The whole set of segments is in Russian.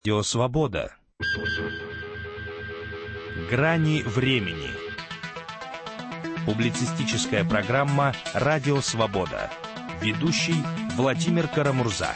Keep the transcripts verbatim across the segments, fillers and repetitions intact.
Радио Свобода. Грани времени. Публицистическая программа «Радио Свобода». Ведущий Владимир Карамурза.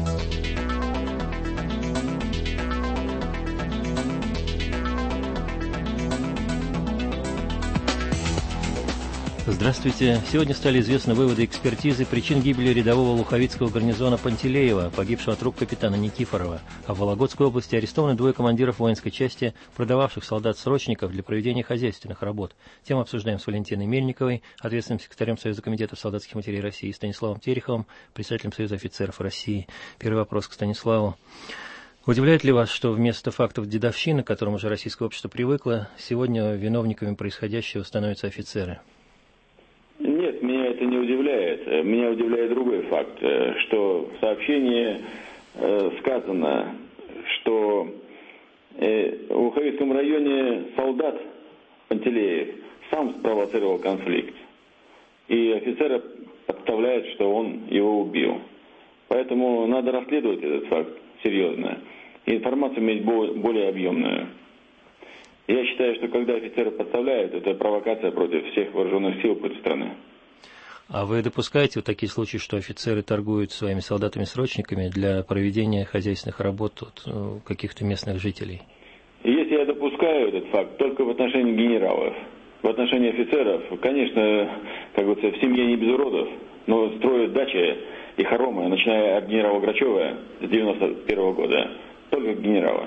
Здравствуйте. Сегодня стали известны выводы экспертизы причин гибели рядового Луховицкого гарнизона Пантелеева, погибшего от рук капитана Никифорова. А в Вологодской области арестованы двое командиров воинской части, продававших солдат-срочников для проведения хозяйственных работ. Тему обсуждаем с Валентиной Мельниковой, ответственным секретарем Союза комитетов солдатских матерей России, и Станиславом Тереховым, председателем Союза офицеров России. Первый вопрос к Станиславу. Удивляет ли вас, что вместо фактов дедовщины, к которым уже российское общество привыкло, сегодня виновниками происходящего становятся офицеры? Нет, меня это не удивляет. Меня удивляет другой факт, что в сообщении сказано, что в Луховицком районе солдат Пантелеев сам спровоцировал конфликт. И офицеры подставляют, что он его убил. Поэтому надо расследовать этот факт серьезно. И информацию иметь более объемную. Я считаю, что когда офицеры подставляют, это провокация против всех вооруженных сил, против страны. А вы допускаете вот такие случаи, что офицеры торгуют своими солдатами-срочниками для проведения хозяйственных работ от каких-то местных жителей? Если я допускаю этот факт, только в отношении генералов. В отношении офицеров, конечно, как говорится, в семье не без уродов, но строят дачи и хоромы, начиная от генерала Грачева с девяносто первого года, только генералы.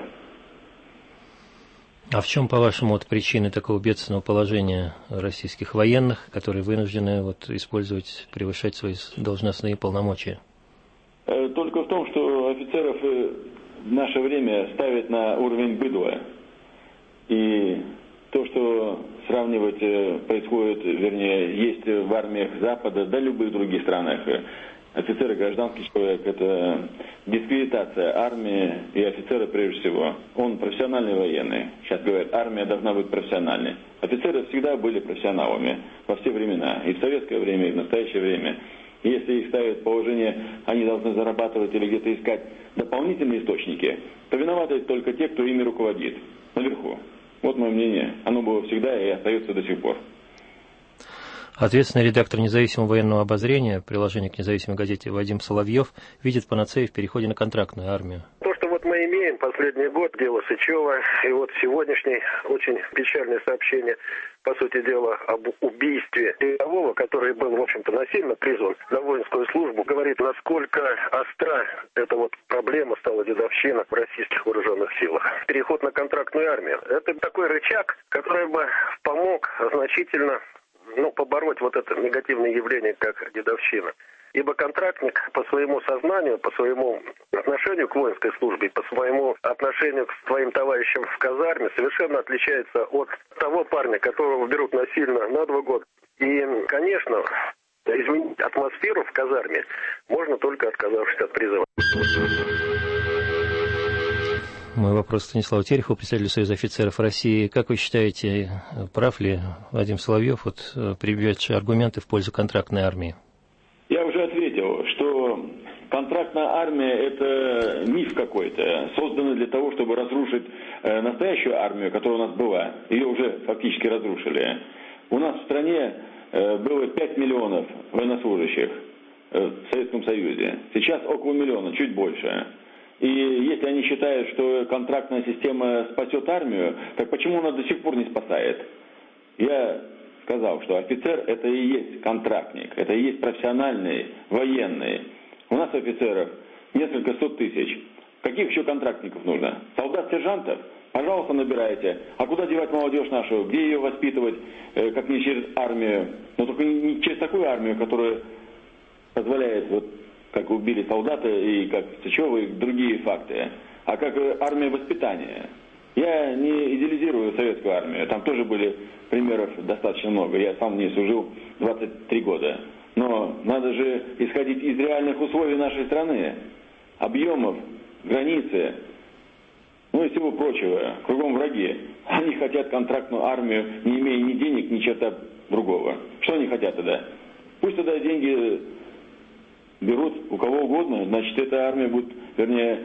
А в чем, по-вашему, вот причины такого бедственного положения российских военных, которые вынуждены вот использовать, превышать свои должностные полномочия? Только в том, что офицеров в наше время ставят на уровень быдла. И то, что сравнивать происходит, вернее, есть в армиях Запада, да любых других странах. Офицеры, гражданский человек, это дискредитация армии и офицера прежде всего. Он профессиональный военный. Сейчас говорят, армия должна быть профессиональной. Офицеры всегда были профессионалами во все времена. И в советское время, и в настоящее время. И если их ставят в положение, они должны зарабатывать или где-то искать дополнительные источники, то виноваты только те, кто ими руководит. Наверху. Вот мое мнение. Оно было всегда и остается до сих пор. Ответственный редактор независимого военного обозрения, приложение к независимой газете Вадим Соловьев, видит панацею в переходе на контрактную армию. То, что вот мы имеем последний год, дело Сычева, и вот сегодняшний очень печальное сообщение, по сути дела, об убийстве рядового, который был, в общем-то, насильно призван на воинскую службу, говорит, насколько остра эта вот проблема стала дедовщина в российских вооруженных силах. Переход на контрактную армию – это такой рычаг, который бы помог значительно ну, побороть вот это негативное явление, как дедовщина. Ибо контрактник по своему сознанию, по своему отношению к воинской службе, по своему отношению к своим товарищам в казарме совершенно отличается от того парня, которого берут насильно на два года. И, конечно, изменить атмосферу в казарме можно только отказавшись от призыва. Мой вопрос Станиславу Терехову, председателю Союза офицеров России. Как вы считаете, прав ли Вадим Соловьев, вот, приведший аргументы в пользу контрактной армии? Я уже ответил, что контрактная армия – это миф какой-то, созданный для того, чтобы разрушить настоящую армию, которая у нас была. Ее уже фактически разрушили. У нас в стране было пять миллионов военнослужащих в Советском Союзе. Сейчас около миллиона, чуть больше. И если они считают, что контрактная система спасет армию, так почему она до сих пор не спасает? Я сказал, что офицер – это и есть контрактник, это и есть профессиональный, военный. У нас офицеров несколько сот тысяч. Каких еще контрактников нужно? Солдат-сержантов? Пожалуйста, набирайте. А куда девать молодежь нашу? Где ее воспитывать, как не через армию? Но только не через такую армию, которая позволяет вот как убили солдата и как Сычева и другие факты, а как армия воспитания. Я не идеализирую советскую армию, там тоже были примеров достаточно много, я сам в ней служил двадцать три года. Но надо же исходить из реальных условий нашей страны, объемов, границы, ну и всего прочего, кругом враги. Они хотят контрактную армию, не имея ни денег, ни черта другого. Что они хотят тогда? Пусть тогда деньги берут у кого угодно, значит, эта армия будет, вернее,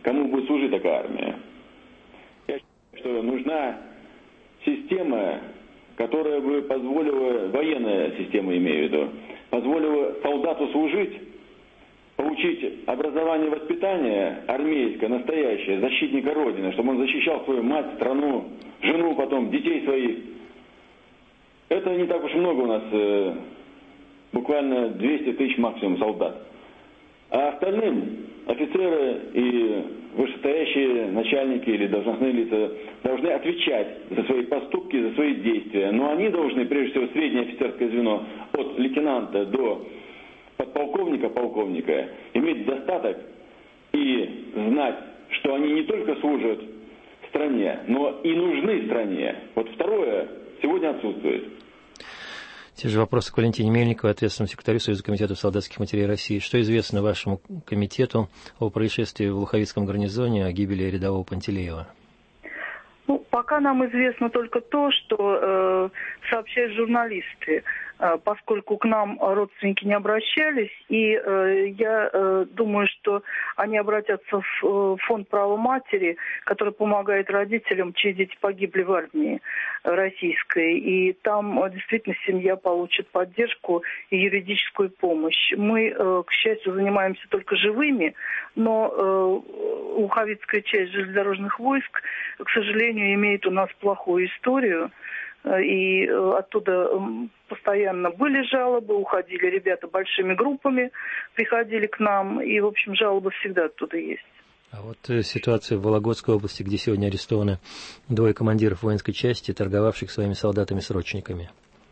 кому будет служить такая армия. Я считаю, что нужна система, которая бы позволила, военная система имею в виду, позволила солдату служить, получить образование и воспитание армейское, настоящее, защитника Родины, чтобы он защищал свою мать, страну, жену потом, детей своих. Это не так уж много у нас, э, буквально двести тысяч максимум солдат. А остальным офицеры и вышестоящие начальники или должностные лица должны отвечать за свои поступки, за свои действия. Но они должны, прежде всего, среднее офицерское звено, от лейтенанта до подполковника, полковника, иметь достаток и знать, что они не только служат стране, но и нужны стране. Вот второе сегодня отсутствует. Те же вопросы к Валентине Мельниковой, ответственному секретарю Союза комитетов солдатских матерей России. Что известно вашему комитету о происшествии в Луховицком гарнизоне, о гибели рядового Пантелеева? Ну, пока нам известно только то, что э, сообщают журналисты, э, поскольку к нам родственники не обращались, и э, я э, думаю, что они обратятся в э, фонд права матери, который помогает родителям, чьи дети погибли в армии российской, и там э, действительно семья получит поддержку и юридическую помощь. Мы, э, к счастью, занимаемся только живыми, но э, Луховицкая часть железнодорожных войск, к сожалению, имеет у нас плохую историю, и оттуда постоянно были жалобы, уходили ребята большими группами, приходили к нам, и, в общем, жалобы всегда оттуда есть. А вот ситуация в Вологодской области, где сегодня арестованы двое командиров воинской части, торговавших своими солдатами-срочниками.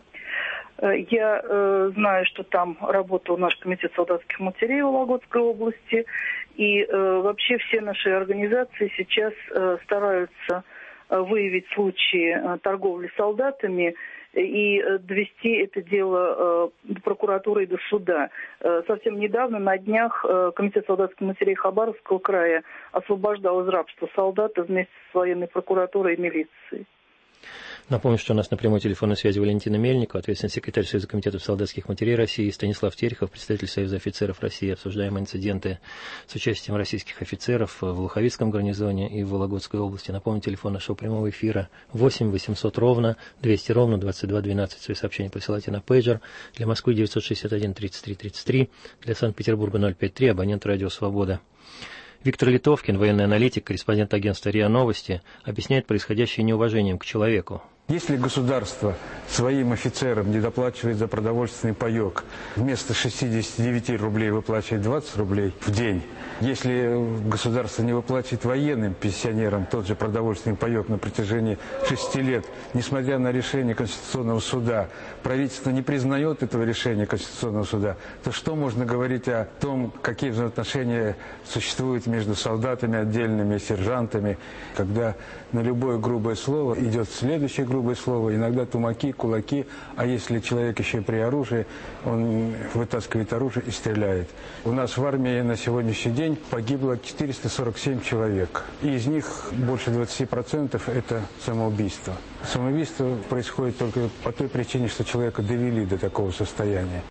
Я э, знаю, что там работал наш комитет солдатских матерей в Вологодской области, и э, вообще все наши организации сейчас э, стараются выявить случаи э, торговли солдатами и э, довести это дело э, до прокуратуры и до суда. Э, совсем недавно, на днях, э, комитет солдатских матерей Хабаровского края освобождал из рабства солдата вместе с военной прокуратурой и милицией. Напомню, что у нас на прямой телефонной связи Валентина Мельникова, ответственный секретарь Союза комитетов солдатских матерей России, и Станислав Терехов, представитель Союза офицеров России. Обсуждаем инциденты с участием российских офицеров в Луховицком гарнизоне и в Вологодской области. Напомню, телефон нашего прямого эфира восемь восемьсот ровно двести ровно двадцать два двенадцать. Свои сообщения присылайте на пейджер. Для Москвы девятьсот шестьдесят один тридцать три тридцать три, для Санкт-Петербурга ноль пять три, абонент радио «Свобода». Виктор Литовкин, военный аналитик, корреспондент агентства РИА Новости, объясняет происходящее неуважением к человеку. Если государство своим офицерам не доплачивает за продовольственный паёк, вместо шестидесяти девяти рублей выплачивает двадцать рублей в день, если государство не выплачивает военным пенсионерам тот же продовольственный паёк на протяжении шести лет, несмотря на решение Конституционного суда, правительство не признает этого решения Конституционного суда, то что можно говорить о том, какие взаимоотношения существуют между солдатами отдельными, сержантами, когда на любое грубое слово идет следующее грубое слово, иногда тумаки, кулаки, а если человек еще и при оружии, он вытаскивает оружие и стреляет. У нас в армии на сегодняшний день погибло четыреста сорок семь человек, и из них больше двадцати процентов это самоубийство. Самоубийство происходит только по той причине, что человека довели до такого состояния.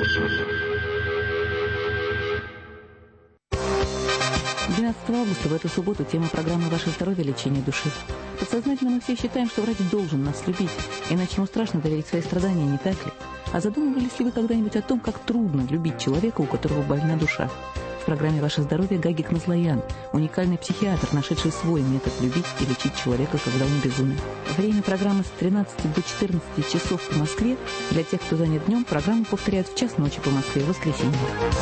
двенадцатого августа в эту субботу тема программы «Ваше здоровье. Лечение души». Подсознательно мы все считаем, что врач должен нас любить, иначе ему страшно доверить свои страдания, не так ли? А задумывались ли вы когда-нибудь о том, как трудно любить человека, у которого больна душа? В программе «Ваше здоровье» Гагик Назлоян, уникальный психиатр, нашедший свой метод любить и лечить человека, когда он безумен. Время программы с тринадцати до четырнадцати часов по Москве. Для тех, кто занят днем, программу повторяют в час ночи по Москве в воскресенье.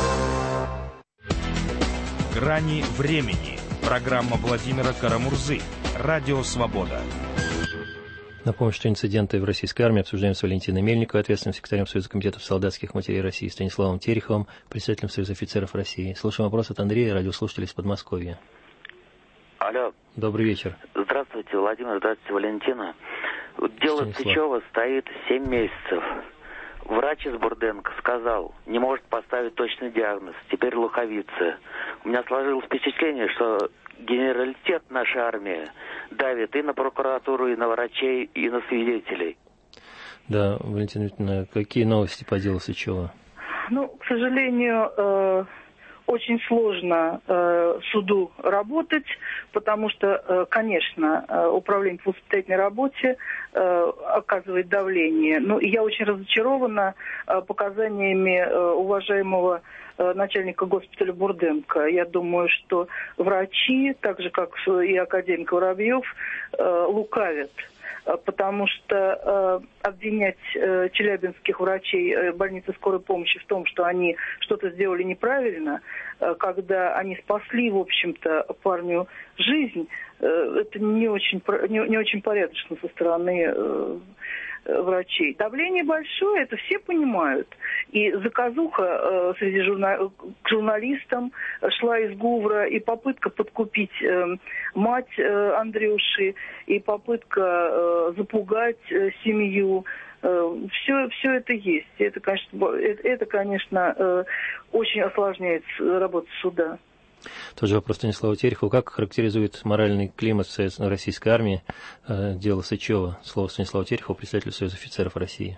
«Грани времени». Программа Владимира Карамурзы. Радио «Свобода». Напомню, что инциденты в российской армии обсуждаем с Валентиной Мельниковой, ответственным секретарем Союза комитетов солдатских матерей России, Станиславом Тереховым, председателем Союза офицеров России. Слушаем вопрос от Андрея, радиослушателя из Подмосковья. Алло. Добрый вечер. Здравствуйте, Владимир, здравствуйте, Валентина. Дело Станислав. Сычева стоит семь месяцев. Врач из Бурденко сказал, не может поставить точный диагноз. Теперь луховица. У меня сложилось впечатление, что генералитет нашей армии давит и на прокуратуру, и на врачей, и на свидетелей. Да, Валентина Викторовна, какие новости по делу Сычева? Ну, к сожалению, э, очень сложно э, суду работать, потому что, э, конечно, э, управление по воспитательной работе э, оказывает давление. Ну, и я очень разочарована э, показаниями э, уважаемого э, начальника госпиталя Бурденко. Я думаю, что врачи, так же как и академик Воробьев, э, лукавят. Потому что э, обвинять э, челябинских врачей э, больницы скорой помощи в том, что они что-то сделали неправильно, э, когда они спасли, в общем-то, парню жизнь, э, это не очень, не, не очень порядочно со стороны э, врачей. Давление большое, это все понимают. И заказуха э, среди журна... к журналистам шла из Гувра, и попытка подкупить э, мать э, Андрюши, и попытка э, запугать э, семью. Э, все, все это есть. Это, конечно, это, это, конечно э, очень осложняет работу суда. Тот же вопрос Станиславу Терехову. Как характеризует моральный климат в российской армии э, дело Сычева? Слово Станиславу Терехову, председателю Союза офицеров России.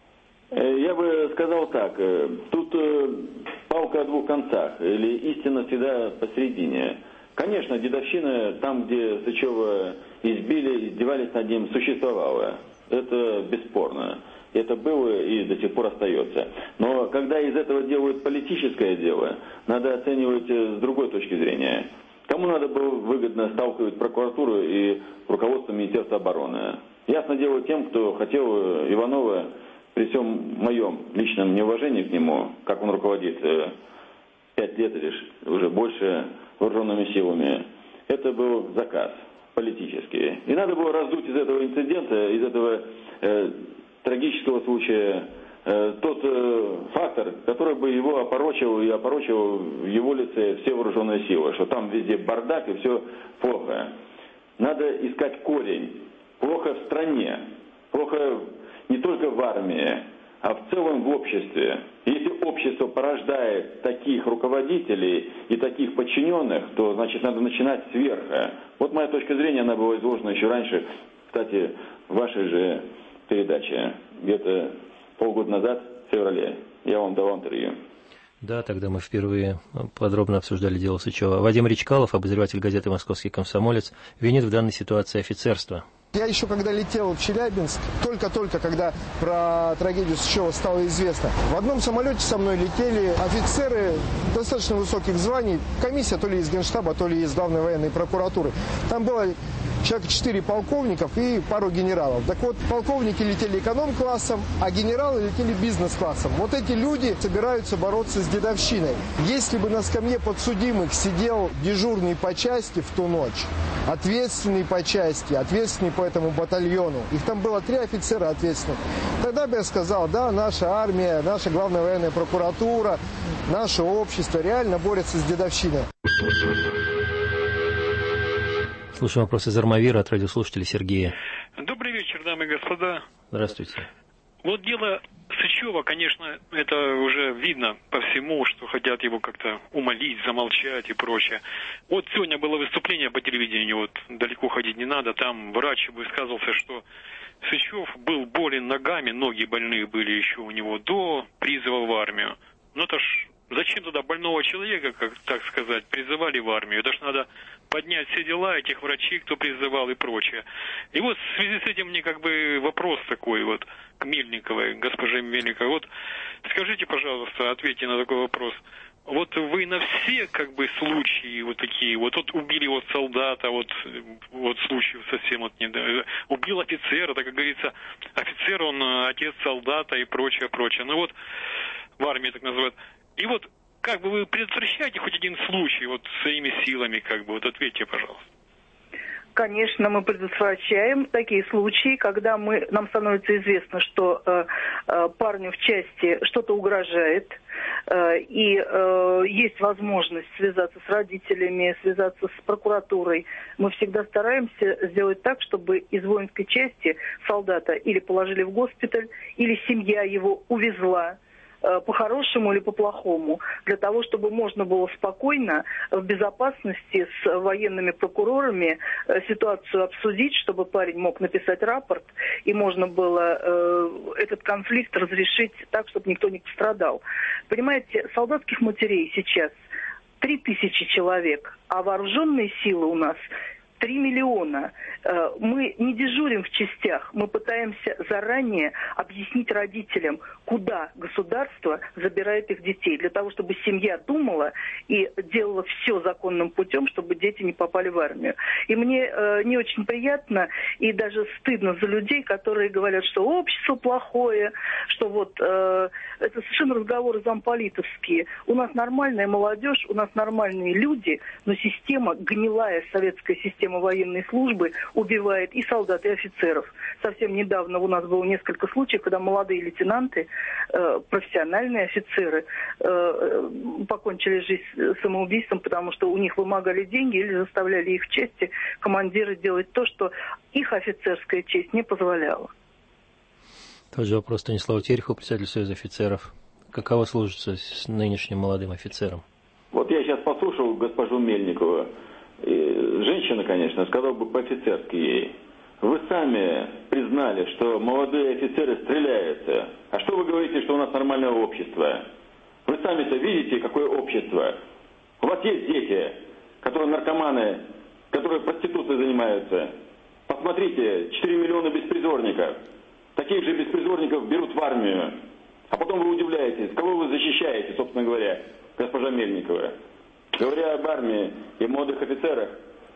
Я бы сказал так. Тут палка о двух концах. Или истина всегда посередине. Конечно, дедовщина там, где Сычева избили, издевались над ним, существовала. Это бесспорно. Это было и до сих пор остается. Но когда из этого делают политическое дело, надо оценивать с другой точки зрения. Кому надо было выгодно сталкивать прокуратуру и руководство Министерства обороны? Ясно дело тем, кто хотел Иванова, при всем моем личном неуважении к нему, как он руководит пять лет или уже больше вооруженными силами, это был заказ политический. И надо было раздуть из этого инцидента, из этого э, трагического случая э, тот э, фактор, который бы его опорочил и опорочил в его лице все вооруженные силы, что там везде бардак и все плохо. Надо искать корень. Плохо в стране, плохо не только в армии, а в целом в обществе. Если общество порождает таких руководителей и таких подчиненных, то, значит, надо начинать сверху. Вот моя точка зрения, она была изложена еще раньше, кстати, в вашей же передаче, где-то полгода назад, в феврале. Я вам давал интервью. Да, тогда мы впервые подробно обсуждали дело Сычева. Вадим Речкалов, обозреватель газеты «Московский комсомолец», винит в данной ситуации офицерство. Я еще когда летел в Челябинск, только-только когда про трагедию Сычева стало известно, в одном самолете со мной летели офицеры достаточно высоких званий, комиссия то ли из Генштаба, то ли из главной военной прокуратуры. Там было человек четыре полковников и пару генералов. Так вот, полковники летели эконом-классом, а генералы летели бизнес-классом. Вот эти люди собираются бороться с дедовщиной. Если бы на скамье подсудимых сидел дежурный по части в ту ночь, ответственный по части, ответственный по этому батальону, их там было три офицера ответственных, тогда бы я сказал, да, наша армия, наша главная военная прокуратура, наше общество реально борется с дедовщиной. Слушаем вопрос из Армавира от радиослушателя Сергея. Добрый вечер, дамы и господа. Здравствуйте. Вот дело Сычева, конечно, это уже видно по всему, что хотят его как-то умолить, замолчать и прочее. Вот сегодня было выступление по телевидению, вот далеко ходить не надо, там врач высказывался, что Сычев был болен ногами, ноги больные были еще у него до призыва в армию. Ну это ж зачем тогда больного человека, как так сказать, призывали в армию? Это ж надо поднять все дела этих врачей, кто призывал и прочее. И вот в связи с этим мне как бы вопрос такой вот к Мельниковой, госпоже Мельниковой. Вот скажите, пожалуйста, ответьте на такой вопрос. Вот вы на все как бы случаи вот такие, вот, вот убили вот солдата, вот, вот случай совсем вот не, убил офицера, так как говорится, офицер он отец солдата и прочее, прочее. Ну вот в армии так называют. И вот как бы вы предотвращаете хоть один случай вот своими силами, как бы, вот ответьте, пожалуйста. Конечно, мы предотвращаем такие случаи, когда мы, нам становится известно, что э, э, парню в части что-то угрожает, э, и э, есть возможность связаться с родителями, связаться с прокуратурой. Мы всегда стараемся сделать так, чтобы из воинской части солдата или положили в госпиталь, или семья его увезла, по-хорошему или по-плохому, для того, чтобы можно было спокойно, в безопасности с военными прокурорами ситуацию обсудить, чтобы парень мог написать рапорт, и можно было э, этот конфликт разрешить так, чтобы никто не пострадал. Понимаете, солдатских матерей сейчас три тысячи человек, а вооруженные силы у нас три миллиона. Мы не дежурим в частях, мы пытаемся заранее объяснить родителям, куда государство забирает их детей, для того, чтобы семья думала и делала все законным путем, чтобы дети не попали в армию. И мне э, не очень приятно и даже стыдно за людей, которые говорят, что общество плохое, что вот э, это совершенно разговоры замполитовские. У нас нормальная молодежь, у нас нормальные люди, но система, гнилая советская система военной службы убивает и солдат, и офицеров. Совсем недавно у нас было несколько случаев, когда молодые лейтенанты, э, профессиональные офицеры э, покончили жизнь самоубийством, потому что у них вымогали деньги или заставляли их в чести командиры делать то, что их офицерская честь не позволяла. Тот же вопрос Станиславу Терехову, председателю Союза офицеров. Каково служится с нынешним молодым офицером? Вот я сейчас послушал госпожу Мельникову. Женщина, конечно, сказал бы по-офицерски ей. Вы сами признали, что молодые офицеры стреляются. А что вы говорите, что у нас нормальное общество? Вы сами-то видите, какое общество? У вас есть дети, которые наркоманы, которые проституцией занимаются. Посмотрите, четыре миллиона беспризорников. Таких же беспризорников берут в армию. А потом вы удивляетесь, кого вы защищаете, собственно говоря, госпожа Мельникова. Говоря об армии и молодых офицерах,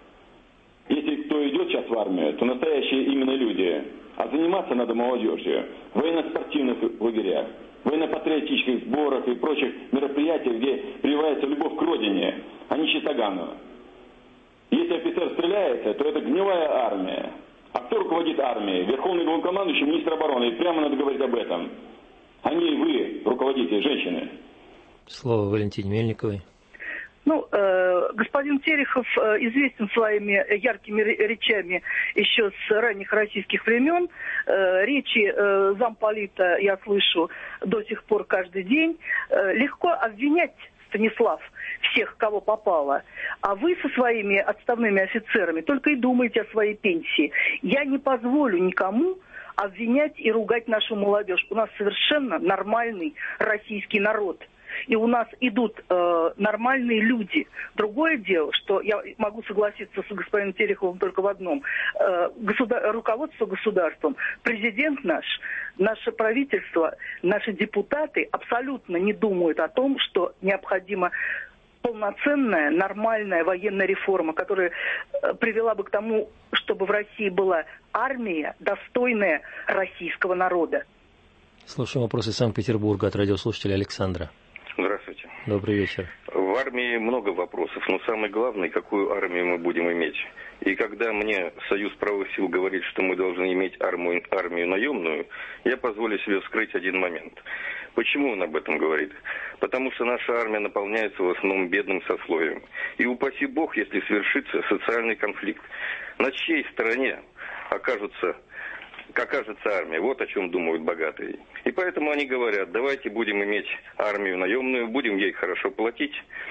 если кто идет сейчас в армию, то настоящие именно люди. А заниматься надо молодежью в военно-спортивных лагерях, военно-патриотических сборах и прочих мероприятиях, где прививается любовь к родине, а не чистогану. Если офицер стреляется, то это гнилая армия. А кто руководит армией? Верховный главнокомандующий, министр обороны. И прямо надо говорить об этом. А не вы, руководители, женщины. Слово Валентине Мельниковой. Ну, э, господин Терехов э, известен своими яркими речами еще с ранних российских времен. Э, речи э, замполита я слышу до сих пор каждый день. Э, легко обвинять, Станислав, всех, кого попало. А вы со своими отставными офицерами только и думаете о своей пенсии. Я не позволю никому обвинять и ругать нашу молодежь. У нас совершенно нормальный российский народ. И у нас идут э, нормальные люди. Другое дело, что я могу согласиться с господином Тереховым только в одном. Э, государ... Руководство государством, президент наш, наше правительство, наши депутаты абсолютно не думают о том, что необходимо полноценная, нормальная военная реформа, которая э, привела бы к тому, чтобы в России была армия, достойная российского народа. Слушаем вопросы из Санкт-Петербурга от радиослушателя Александра. Здравствуйте. Добрый вечер. В армии много вопросов, но самое главное, какую армию мы будем иметь. И когда мне Союз правых сил говорит, что мы должны иметь армию, армию наемную, я позволю себе вскрыть один момент. Почему он об этом говорит? Потому что наша армия наполняется в основном бедным сословием. И упаси бог, если свершится социальный конфликт. На чьей стороне окажутся... окажется армия. Вот о чем думают богатые. И поэтому они говорят, давайте будем иметь армию наемную, будем ей хорошо платить.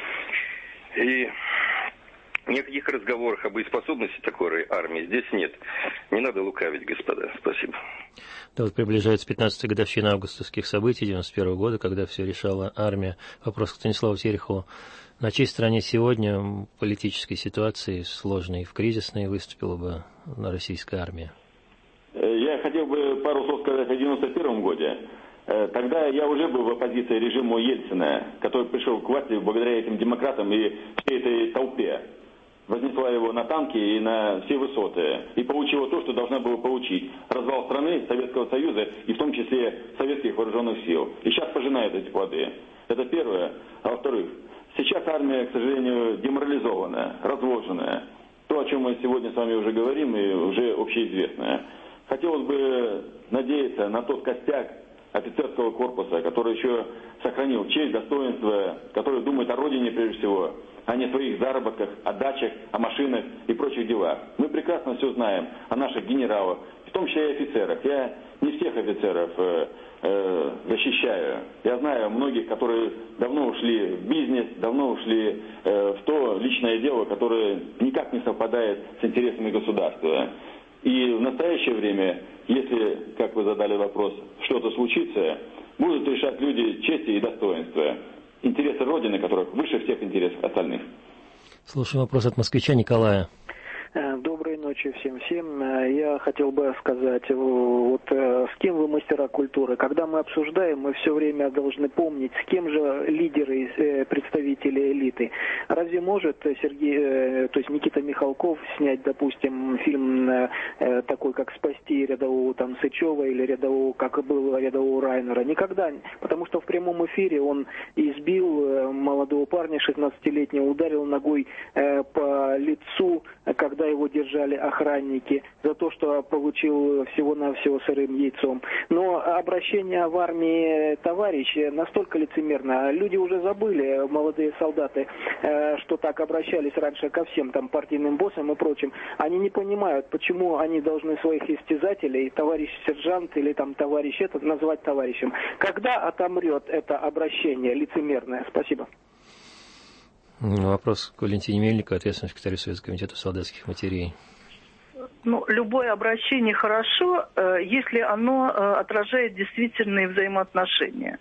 И никаких разговоров об боеспособности такой армии здесь нет. Не надо лукавить, господа. Спасибо. Да, вот приближается пятнадцатая годовщина августовских событий девяносто первого года, когда все решала армия. Вопрос к Станиславу Терехову. На чьей стороне сегодня в политической ситуации сложной и в кризисной выступила бы российская армия? Я хотел бы пару слов сказать о девяносто первом году. Тогда я уже был в оппозиции режиму Ельцина, который пришел к власти благодаря этим демократам и всей этой толпе. Вознесла его на танки и на все высоты. И получила то, что должна была получить. Развал страны, Советского Союза и в том числе советских вооруженных сил. И сейчас пожинает эти плоды. Это первое. А во-вторых, сейчас армия, к сожалению, деморализована, разложенная. То, о чем мы сегодня с вами уже говорим, и уже общеизвестное. Хотелось бы надеяться на тот костяк офицерского корпуса, который еще сохранил честь, достоинство, который думает о родине прежде всего, а не о своих заработках, о дачах, о машинах и прочих делах. Мы прекрасно все знаем о наших генералах, в том числе и офицерах. Я не всех офицеров э, э, защищаю. Я знаю многих, которые давно ушли в бизнес, давно ушли э, в то личное дело, которое никак не совпадает с интересами государства. И в настоящее время, если, как вы задали вопрос, что-то случится, будут решать люди чести и достоинства. интересы Родины, которые выше всех интересов остальных. Слушаем вопрос от москвича Николая. Доброй ночи всем всем. Я хотел бы сказать, вот с кем вы мастера культуры? Когда мы обсуждаем, мы все время должны помнить, с кем же лидеры, представители элиты. Разве может Сергей, то есть Никита Михалков снять, допустим, фильм такой, как «Спасти» рядового там Сычева или рядового, как было рядового Райнера? Никогда. Потому что в прямом эфире он избил молодого парня, шестнадцатилетнего, ударил ногой по лицу, когда его держали охранники, за то, что получил всего-навсего сырым яйцом. Но обращение в армии товарища настолько лицемерно. Люди уже забыли, молодые солдаты, что так обращались раньше ко всем там партийным боссам и прочим. Они не понимают, почему они должны своих истязателей, товарищ сержант или там товарищ этот, назвать товарищем. Когда отомрет это обращение лицемерное? Спасибо. Вопрос к Валентине Мельнику, ответственному секретарю Советского комитета солдатских матерей. Ну, любое обращение хорошо, если оно отражает действительные взаимоотношения.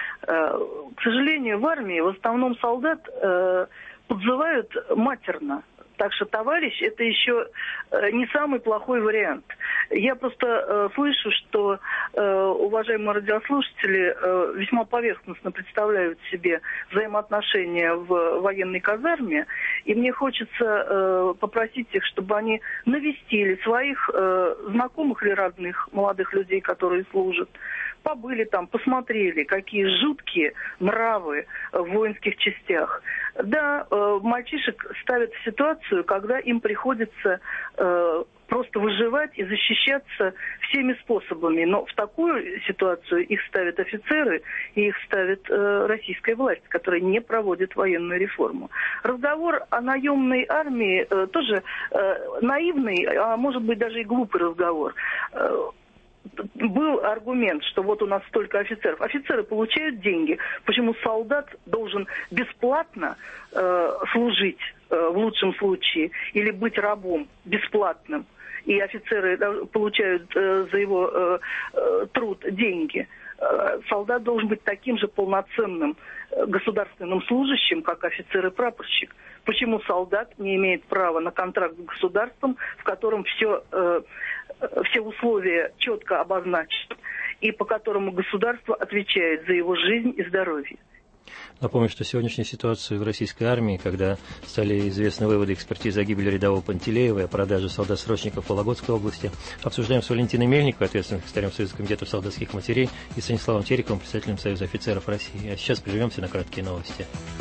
К сожалению, в армии в основном солдат подзывают матерно. Так что товарищ – это еще не самый плохой вариант. Я просто э, слышу, что э, уважаемые радиослушатели э, весьма поверхностно представляют себе взаимоотношения в военной казарме, и мне хочется э, попросить их, чтобы они навестили своих э, знакомых или родных молодых людей, которые служат, побыли там, посмотрели, какие жуткие нравы в воинских частях. Да, э, мальчишек ставят в ситуацию, когда им приходится э, просто выживать и защищаться всеми способами. Но в такую ситуацию их ставят офицеры и их ставит э, российская власть, которая не проводит военную реформу. Разговор о наемной армии э, тоже э, наивный, а может быть даже и глупый разговор. Э, Был аргумент, что вот у нас столько офицеров. Офицеры получают деньги. Почему солдат должен бесплатно э, служить э, в лучшем случае или быть рабом бесплатным? И офицеры получают э, за его э, э, труд деньги. Э, солдат должен быть таким же полноценным э, государственным служащим, как офицер и прапорщик. Почему солдат не имеет права на контракт с государством, в котором все... Э, все условия четко обозначены, и по которому государство отвечает за его жизнь и здоровье. Напомню, что сегодняшнюю ситуацию в российской армии, когда стали известны выводы экспертизы о гибели рядового Пантелеева и о продаже солдат-срочников в Вологодской области, обсуждаем с Валентиной Мельниковой, ответственным секретарем Советского комитета солдатских матерей, и Станиславом Терековым, председателем Союза офицеров России. А сейчас прервемся на краткие новости.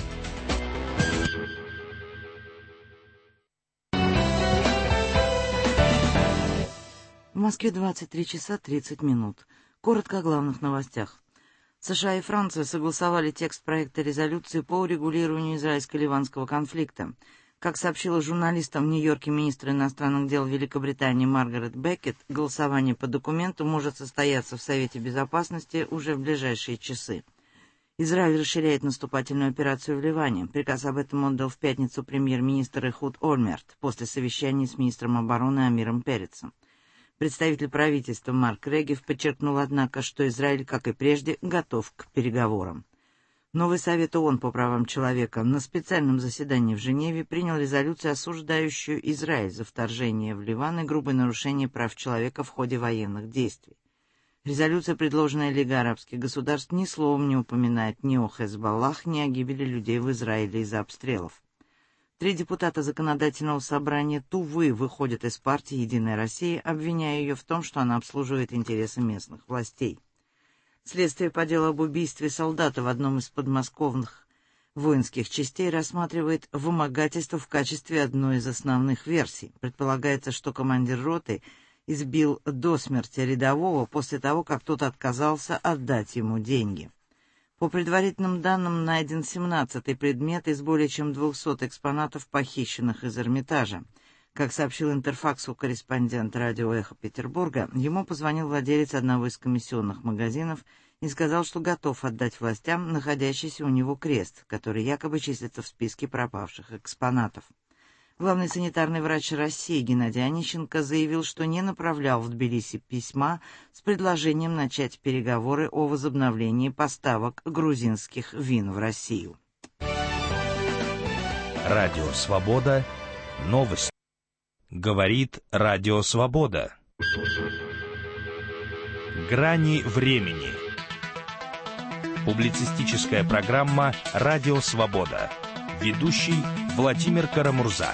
В Москве двадцать три часа тридцать минут. Коротко о главных новостях. США и Франция согласовали текст проекта резолюции по урегулированию израильско-ливанского конфликта. Как сообщила журналистам в Нью-Йорке министр иностранных дел Великобритании Маргарет Беккет, голосование по документу может состояться в Совете Безопасности уже в ближайшие часы. Израиль расширяет наступательную операцию в Ливане. Приказ об этом отдал в пятницу премьер-министр Эхуд Ольмерт после совещания с министром обороны Амиром Перецем. Представитель правительства Марк Регев подчеркнул, однако, что Израиль, как и прежде, готов к переговорам. Новый Совет ООН по правам человека на специальном заседании в Женеве принял резолюцию, осуждающую Израиль за вторжение в Ливан и грубое нарушение прав человека в ходе военных действий. Резолюция, предложенная Лигой арабских государств, ни словом не упоминает ни о Хезболлах, ни о гибели людей в Израиле из-за обстрелов. Три депутата законодательного собрания Тувы выходят из партии «Единая Россия», обвиняя ее в том, что она обслуживает интересы местных властей. Следствие по делу об убийстве солдата в одном из подмосковных воинских частей рассматривает вымогательство в качестве одной из основных версий. Предполагается, что командир роты избил до смерти рядового после того, как тот отказался отдать ему деньги. По предварительным данным, найден семнадцатый предмет из более чем двухсот экспонатов, похищенных из Эрмитажа. Как сообщил Интерфаксу корреспондент радио «Эхо» Петербурга, ему позвонил владелец одного из комиссионных магазинов и сказал, что готов отдать властям находящийся у него крест, который якобы числится в списке пропавших экспонатов. Главный санитарный врач России Геннадий Онищенко заявил, что не направлял в Тбилиси письма с предложением начать переговоры о возобновлении поставок грузинских вин в Россию. Радио «Свобода». Новости. Говорит Радио «Свобода». Грани времени. Публицистическая программа «Радио Свобода». Ведущий Владимир Карамурза.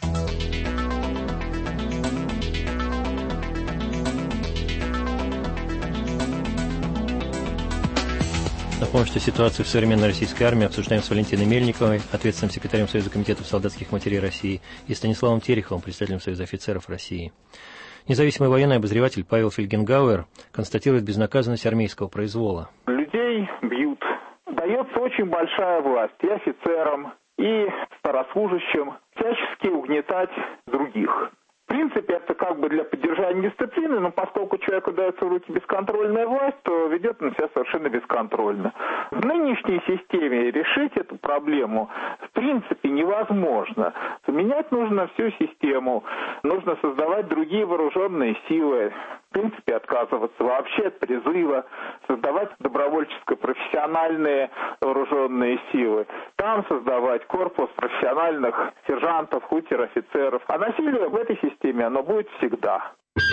Напомню, что ситуацию в современной российской армии обсуждаем с Валентиной Мельниковой, ответственным секретарем Союза комитетов солдатских матерей России, и Станиславом Тереховым, председателем Союза офицеров России. Независимый военный обозреватель Павел Фельгенгауэр констатирует безнаказанность армейского произвола. Людей бьют. Дается очень большая власть и офицерам, и старослужащим всячески угнетать других. В принципе, это как бы для поддержания дисциплины, но поскольку человеку дается в руки бесконтрольная власть, то ведет он себя совершенно бесконтрольно. В нынешней системе решить эту проблему в принципе невозможно. Менять нужно всю систему, нужно создавать другие вооруженные силы, в принципе отказываться вообще от призыва, создавать добровольческо-профессиональные вооруженные силы, там создавать корпус профессиональных сержантов, хутер-офицеров. А насилие в этой системе, оно будет всегда.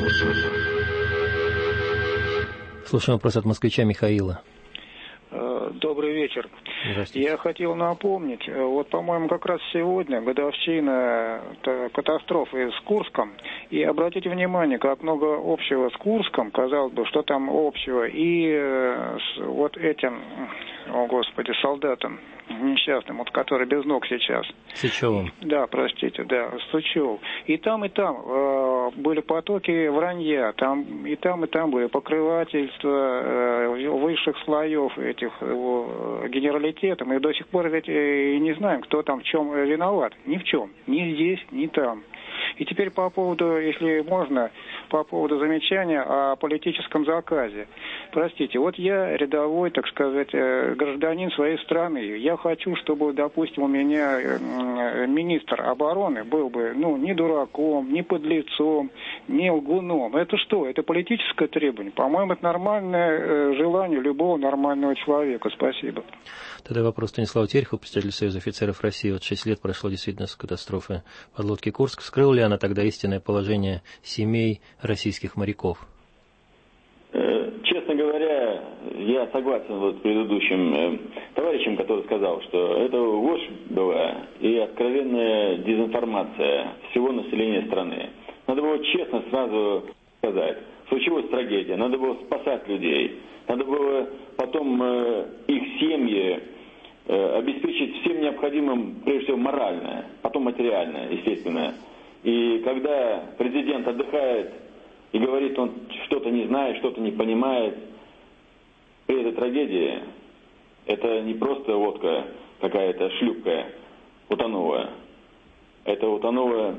Слушаем вопрос от москвича Михаила. Добрый вечер. Я хотел напомнить, вот, по-моему, как раз сегодня годовщина катастрофы с Курском. И обратите внимание, как много общего с Курском, казалось бы, что там общего, и с вот этим, о господи, солдатом несчастным, вот который без ног сейчас. Сычевым. Да, простите, да, Сычев. И там, и там э, были потоки вранья, там и там, и там были покрывательства э, высших слоев этих э, генералитетов. Мы до сих пор ведь э, не знаем, кто там в чем виноват. Ни в чем. Ни здесь, ни там. И теперь по поводу, если можно, по поводу замечания о политическом заказе. Простите, вот я рядовой, так сказать, гражданин своей страны. Я хочу, чтобы, допустим, у меня министр обороны был бы, ну, не дураком, не подлецом, не лгуном. Это что? Это политическое требование? По-моему, это нормальное желание любого нормального человека. Спасибо. Тогда вопрос Станиславу Терехову, председателю Союза офицеров России. Вот шесть лет прошло действительно с катастрофы подлодки «Курск». Скрыла ли она тогда истинное положение семей российских моряков? Честно говоря, я согласен вот с предыдущим товарищем, который сказал, что это ложь была и откровенная дезинформация всего населения страны. Надо было честно сразу сказать, случилась трагедия, надо было спасать людей, надо было потом их семьи обеспечить всем необходимым, прежде всего, морально, потом материально, естественно. И когда президент отдыхает и говорит, он что-то не знает, что-то не понимает, при этой трагедии это не просто лодка какая-то, шлюпка утонула. Это утонула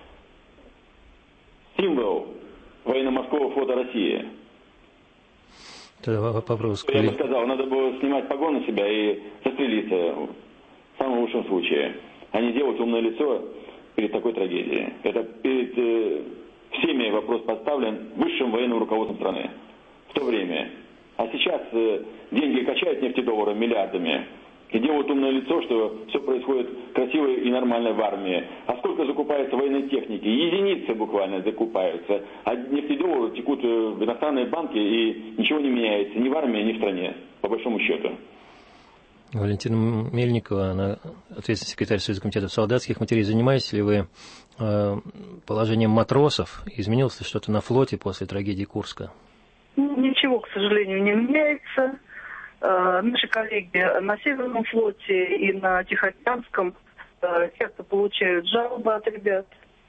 символ военно-морского флота России. Тогда вопрос. Я бы сказал, надо было снимать погон на себя и застрелиться в самом лучшем случае, а не делать умное лицо перед такой трагедией. Это перед э, всеми вопрос поставлен высшим военным руководством страны в то время. А сейчас э, деньги качают нефтедоллары миллиардами и делают умное лицо, что все происходит красиво и нормально в армии. А сколько закупается военной техники? Единицы буквально закупаются. А нефтедоллары текут в иностранные банки и ничего не меняется ни в армии, ни в стране, по большому счету. Валентина Мельникова, она ответственный секретарь Союза комитетов солдатских матерей. Занимаетесь ли вы э, положением матросов? Изменилось ли что-то на флоте после трагедии Курска? Ничего, к сожалению, не меняется. Наши коллеги на Северном флоте и на Тихоокеанском часто получают жалобы от ребят.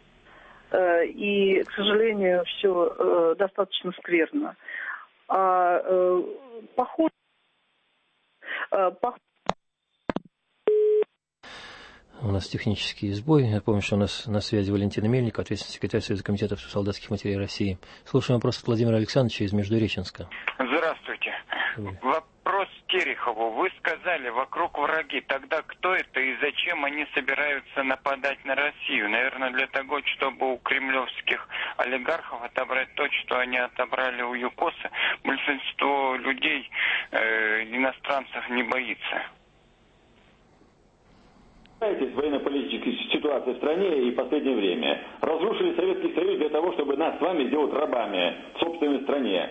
И, к сожалению, все достаточно скверно. А похоже... У нас технический сбой. Я помню, что у нас на связи Валентина Мельникова, ответственный секретарь Союза комитетов солдатских матерей России. Слушаем вопрос от Владимира Александровича из Междуреченска. Здравствуйте. Вопрос Терехову. Вы сказали, вокруг враги. Тогда кто это и зачем они собираются нападать на Россию? Наверное, для того, чтобы у кремлевских олигархов отобрать то, что они отобрали у ЮКОСа. Большинство людей, э, иностранцев, не боится. Военно-политической ситуации в стране и в последнее время. Разрушили Советский Союз для того, чтобы нас с вами сделать рабами в собственной стране.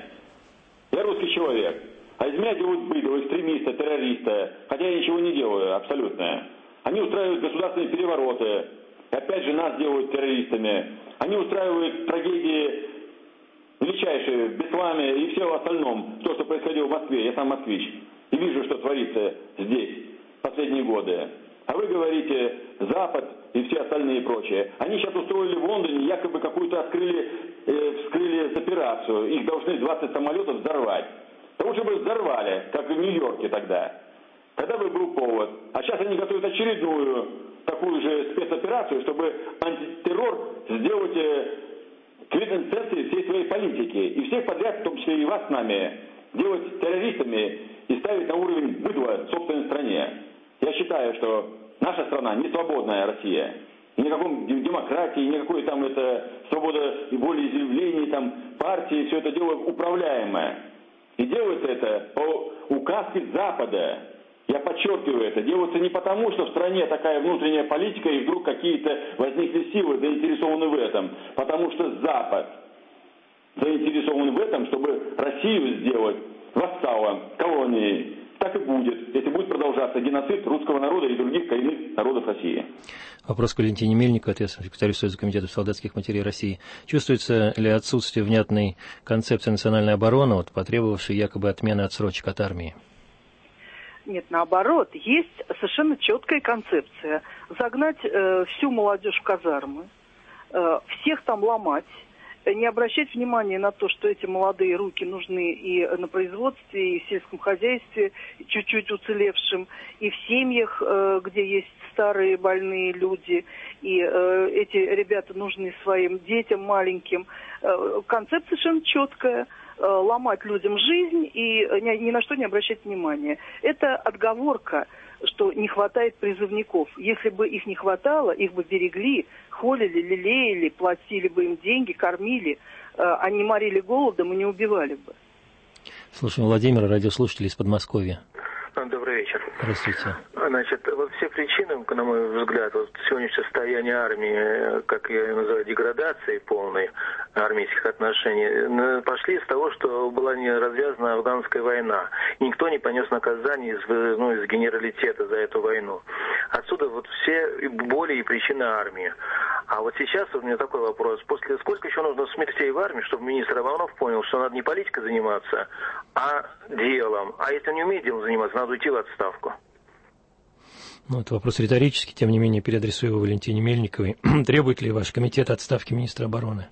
Я русский человек. А из меня делают быдло, экстремиста, террориста. Хотя я ничего не делаю абсолютно. Они устраивают государственные перевороты. И опять же нас делают террористами. Они устраивают трагедии величайшие в Бесламе и все в остальном. То, что происходило в Москве. Я сам москвич. И вижу, что творится здесь в последние годы. А вы говорите, Запад и все остальные и прочее. Они сейчас устроили в Лондоне, якобы какую-то открыли, э, вскрыли операцию. Их должны двадцать самолетов взорвать. Потому что бы взорвали, как в Нью-Йорке тогда. Тогда бы был повод. А сейчас они готовят очередную такую же спецоперацию, чтобы антитеррор сделать э, квинтэссенцией всей своей политики. И всех подряд, в том числе и вас с нами, делать террористами и ставить на уровень быдла в собственной стране. Я считаю, что наша страна не свободная Россия. Никакой демократии, никакой там это свобода волеизъявлений, там партии, все это дело управляемое. И делается это по указке Запада. Я подчеркиваю это. Делается не потому, что в стране такая внутренняя политика и вдруг какие-то возникли силы заинтересованы в этом. Потому что Запад заинтересован в этом, чтобы Россию сделать вассалом, колонией. Так и будет, если будет продолжаться геноцид русского народа и других коренных народов России. Вопрос к Валентине Мельнику, ответственному секретарю Союза комитетов солдатских матерей России. Чувствуется ли отсутствие внятной концепции национальной обороны, вот, потребовавшей якобы отмены отсрочек от армии? Нет, наоборот, есть совершенно четкая концепция. Загнать э, всю молодежь в казармы, э, всех там ломать, не обращать внимания на то, что эти молодые руки нужны и на производстве, и в сельском хозяйстве, чуть-чуть уцелевшим, и в семьях, где есть старые больные люди, и эти ребята нужны своим детям маленьким. Концепция совершенно четкая. Ломать людям жизнь и ни на что не обращать внимания. Это отговорка, что не хватает призывников. Если бы их не хватало, их бы берегли, холили, лелеяли, платили бы им деньги, кормили, а не морили голодом и не убивали бы. Слушаем Владимира, радиослушатель из Подмосковья. Добрый вечер. Здравствуйте. Значит, вот все причины, на мой взгляд, вот сегодняшнее состояние армии, как я ее называю, деградации полной армейских отношений, пошли из того, что была не развязана афганская война. И никто не понес наказание из, ну, из генералитета за эту войну. Отсюда вот все боли и причины армии. А вот сейчас у меня такой вопрос. После сколько еще нужно смертей в армии, чтобы министр Иванов понял, что надо не политикой заниматься, а делом. А если он не умеет делом заниматься, надо уйти в отставку. Ну, это вопрос риторический, тем не менее, переадресую его Валентине Мельниковой. Требует ли ваш комитет отставки министра обороны?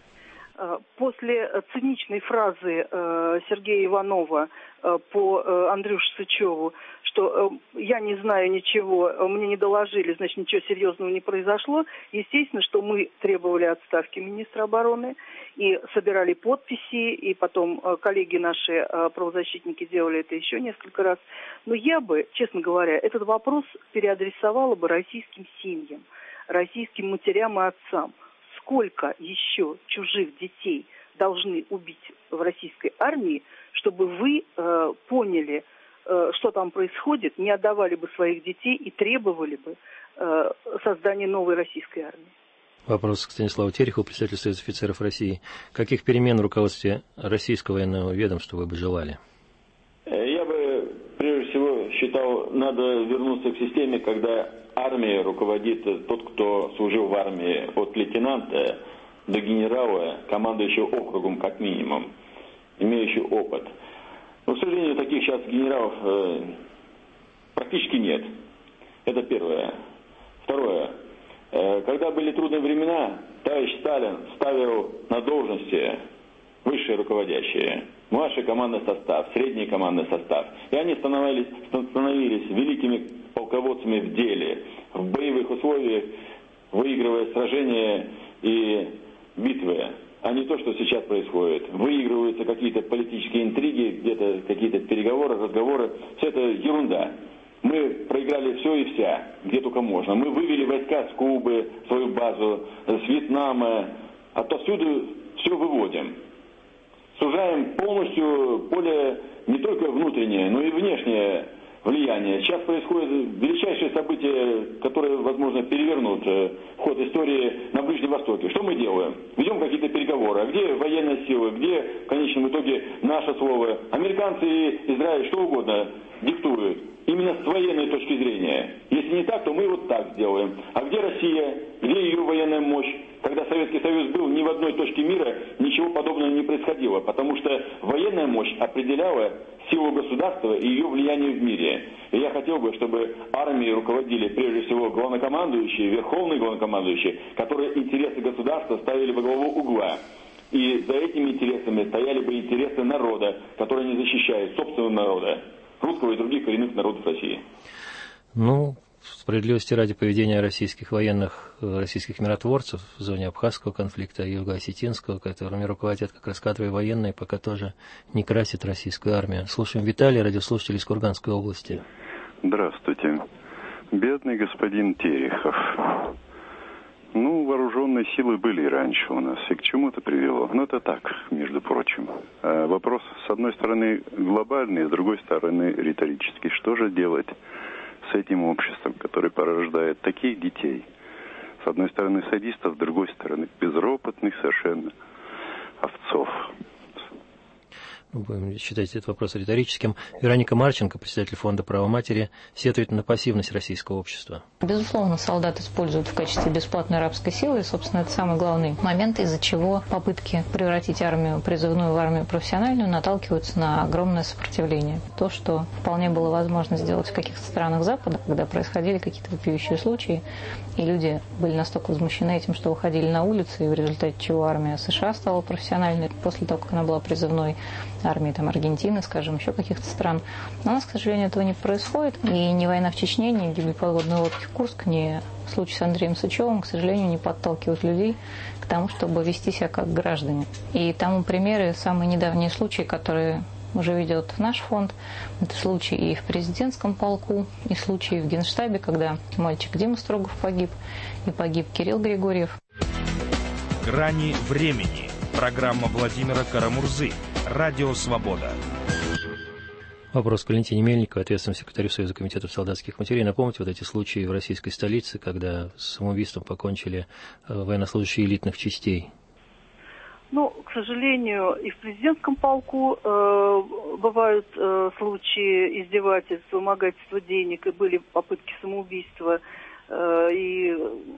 После циничной фразы э, Сергея Иванова э, по э, Андрюше Сычеву, что э, я не знаю ничего, мне не доложили, значит, ничего серьезного не произошло, естественно, что мы требовали отставки министра обороны и собирали подписи, и потом э, коллеги наши, э, правозащитники, делали это еще несколько раз. Но я бы, честно говоря, этот вопрос переадресовала бы российским семьям, российским матерям и отцам. Сколько еще чужих детей должны убить в российской армии, чтобы вы э, поняли, э, что там происходит, не отдавали бы своих детей и требовали бы э, создания новой российской армии? Вопрос к Станиславу Терехову, председателю Союза офицеров России. Каких перемен в руководстве российского военного ведомства вы бы желали? Я бы, прежде всего, считал, надо вернуться к системе, когда армией руководит тот, кто служил в армии от лейтенанта до генерала, командующего округом как минимум, имеющий опыт. Но, к сожалению, таких сейчас генералов э, практически нет. Это первое. Второе. Э, когда были трудные времена, товарищ Сталин ставил на должности высшие руководящие, младший командный состав, средний командный состав. И они становились, становились великими полководцами в деле, в боевых условиях, выигрывая сражения и битвы. а не то, что сейчас происходит. Выигрываются какие-то политические интриги, где-то какие-то переговоры, разговоры. Все это ерунда. Мы проиграли все и вся, где только можно. Мы вывели войска с Кубы, свою базу, с Вьетнама. Отовсюду все выводим. Сужаем полностью поле не только внутреннее, но и внешнее влияние. Сейчас происходит величайшее событие, которое, возможно, перевернут ход истории на Ближнем Востоке. Что мы делаем? Ведем какие-то переговоры. А где военные силы? Где, в конечном итоге, наше слово? Американцы и Израиль что угодно диктуют. Именно с военной точки зрения. Если не так, то мы вот так сделаем. А где Россия? Где ее военная мощь? Когда Советский Союз был, ни в одной точке мира ничего подобного не происходило. Потому что военная мощь определяла силу государства и ее влияние в мире. И я хотел бы, чтобы армией руководили прежде всего главнокомандующие, верховные главнокомандующие, которые интересы государства ставили во главу угла. И за этими интересами стояли бы интересы народа, который не защищает собственного народа, русского и других коренных народов России. Ну, справедливости ради, поведения российских военных, российских миротворцев в зоне Абхазского конфликта и Юго-Осетинского, которыми руководят как раз кадровые военные, пока тоже не красит российскую армию. Слушаем Виталия, радиослушатель из Курганской области. Здравствуйте. Бедный господин Терехов. Ну, вооруженные силы были и раньше у нас. И к чему это привело? Ну, это так, между прочим. А вопрос, с одной стороны, глобальный, с другой стороны, риторический. Что же делать с этим обществом, которое порождает таких детей? С одной стороны, садистов, с другой стороны, безропотных совершенно овцов. Будем считать этот вопрос риторическим. Вероника Марченко, председатель фонда «Право матери», сетует на пассивность российского общества. Безусловно, солдат используют в качестве бесплатной рабской силы, и, собственно, это самый главный момент, из-за чего попытки превратить армию призывную в армию профессиональную наталкиваются на огромное сопротивление. То, что вполне было возможно сделать в каких-то странах Запада, когда происходили какие-то вопиющие случаи, и люди были настолько возмущены этим, что выходили на улицы, и в результате чего армия США стала профессиональной после того, как она была призывной, армии там, Аргентины, скажем, еще каких-то стран. Но у нас, к сожалению, этого не происходит. И ни война в Чечне, ни гибель подводной лодки в Курск, ни случай с Андреем Сычевым, к сожалению, не подталкивают людей к тому, чтобы вести себя как граждане. И тому примеры, самые недавние случаи, которые уже ведет наш фонд, это случаи и в президентском полку, и случаи в Генштабе, когда мальчик Дима Строгов погиб, и погиб Кирилл Григорьев. «Грани времени». Программа Владимира Карамурзы. Радио «Свобода». Вопрос к Валентине Мельниковой, ответственному секретарю Союза комитетов солдатских матерей. Напомните вот эти случаи в российской столице, когда с самоубийством покончили военнослужащие элитных частей? Ну, к сожалению, и в президентском полку э, бывают э, случаи издевательств, вымогательства денег, и были попытки самоубийства, э, и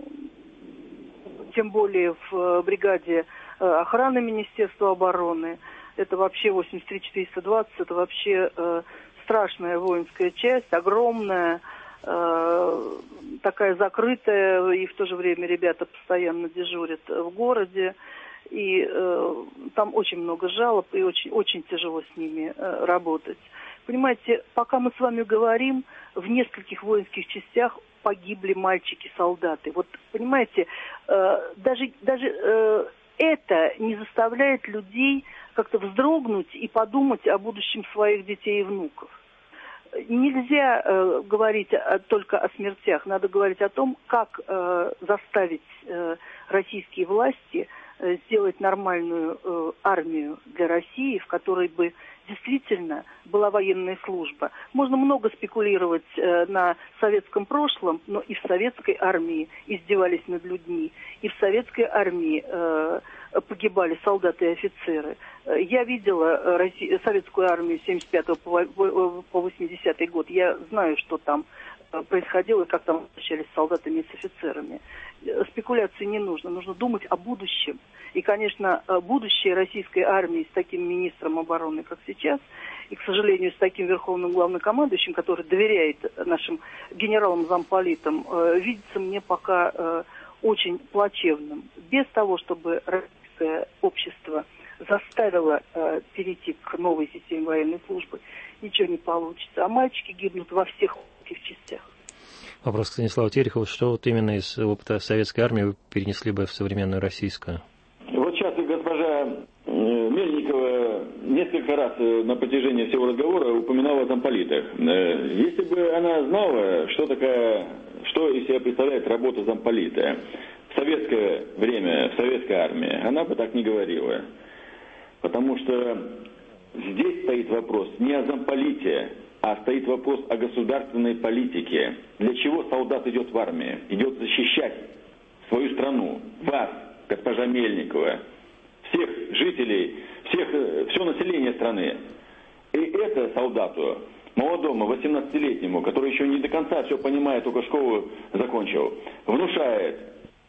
тем более в бригаде охраны Министерства обороны. Это вообще восемьдесят три четыреста двадцать, это вообще э, страшная воинская часть, огромная, э, такая закрытая, и в то же время ребята постоянно дежурят в городе. И э, там очень много жалоб, и очень, очень тяжело с ними э, работать. Понимаете, пока мы с вами говорим, в нескольких воинских частях погибли мальчики-солдаты. Вот, понимаете, э, даже, даже э, это не заставляет людей как-то вздрогнуть и подумать о будущем своих детей и внуков. Нельзя э, говорить о, только о смертях, надо говорить о том, как э, заставить э, российские власти э, сделать нормальную э, армию для России, в которой бы действительно была военная служба. Можно много спекулировать э, на советском прошлом, но и в советской армии издевались над людьми, и в советской армии э, погибали солдаты и офицеры. Я видела Россию, советскую армию с семьдесят пятого по восьмидесятый год. Я знаю, что там происходило и как там обращались с солдатами и с офицерами. Спекуляции не нужно. Нужно думать о будущем. И, конечно, будущее российской армии с таким министром обороны, как сейчас, и, к сожалению, с таким верховным главнокомандующим, который доверяет нашим генералам-замполитам, видится мне пока очень плачевным. Без того, чтобы российское общество заставило э, перейти к новой системе военной службы, ничего не получится. А мальчики гибнут во всех воинских частях. Вопрос к Станиславу Терехову. Что вот именно из опыта советской армии вы перенесли бы в современную российскую? Вот сейчас госпожа Мельникова несколько раз на протяжении всего разговора упоминала о замполитах. Если бы она знала, что такая, что из себя представляет работа замполита в советское время, в советской армии, она бы так не говорила. Потому что здесь стоит вопрос не о замполите, а стоит вопрос о государственной политике. Для чего солдат идет в армию? Идет защищать свою страну, вас, госпожа Мельникова, всех жителей, всех, все население страны. И это солдату, молодому, восемнадцатилетнему, который еще не до конца все понимает, только школу закончил, внушает.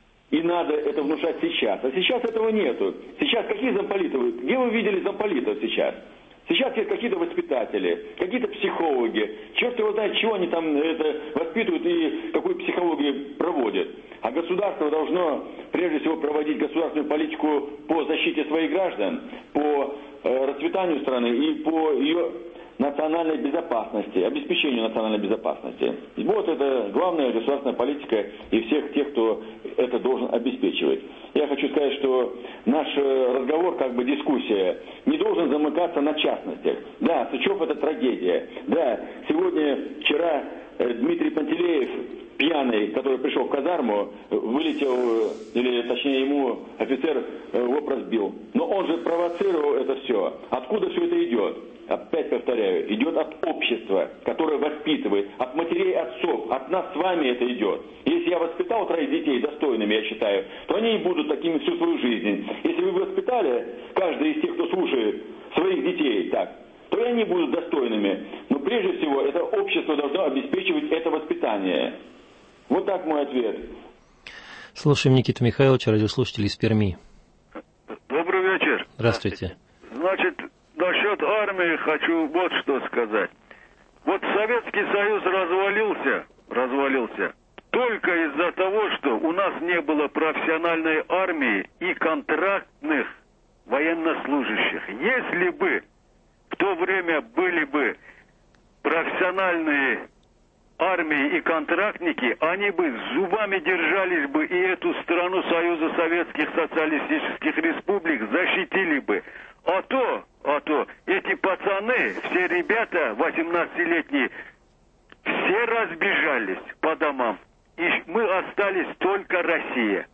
И надо это внушать сейчас. А сейчас этого нету. Сейчас какие замполиты? Где вы видели замполитов сейчас? Сейчас есть какие-то воспитатели, какие-то психологи. Черт его знает, чего они там это воспитывают и какую психологию проводят. А государство должно, прежде всего, проводить государственную политику по защите своих граждан, по э, расцветанию страны и по ее национальной безопасности, обеспечению национальной безопасности. И вот это главная государственная политика и всех тех, кто это должен обеспечивать. Я хочу сказать, что наш разговор, как бы дискуссия, не должен замыкаться на частностях. Да, Сычев — это трагедия. Да, сегодня, вчера Дмитрий Пантелеев, пьяный, который пришел в казарму, вылетел, или точнее ему офицер лоб разбил. Но он же провоцировал это все. Откуда все это идет? Опять повторяю, идет от общества, которое воспитывает, от матерей, отцов, от нас с вами это идет. Если я воспитал троих детей достойными, я считаю, то они и будут такими всю свою жизнь. Если вы воспитали, каждый из тех, кто слушает, своих детей так, то и они будут достойными. Но прежде всего, это общество должно обеспечивать это воспитание. Вот так мой ответ. Слушаем Никиту Михайловича, радиослушатель из Перми. Добрый вечер. Здравствуйте. Значит, насчет армии хочу вот что сказать. Вот Советский Союз развалился, развалился только из-за того, что у нас не было профессиональной армии и контрактных военнослужащих. Если бы в то время были бы профессиональные армии и контрактники, они бы зубами держались бы и эту страну Союза Советских Социалистических Республик защитили бы. А то, а то, эти пацаны, все ребята восемнадцатилетние, все разбежались по домам. И мы остались только Россия.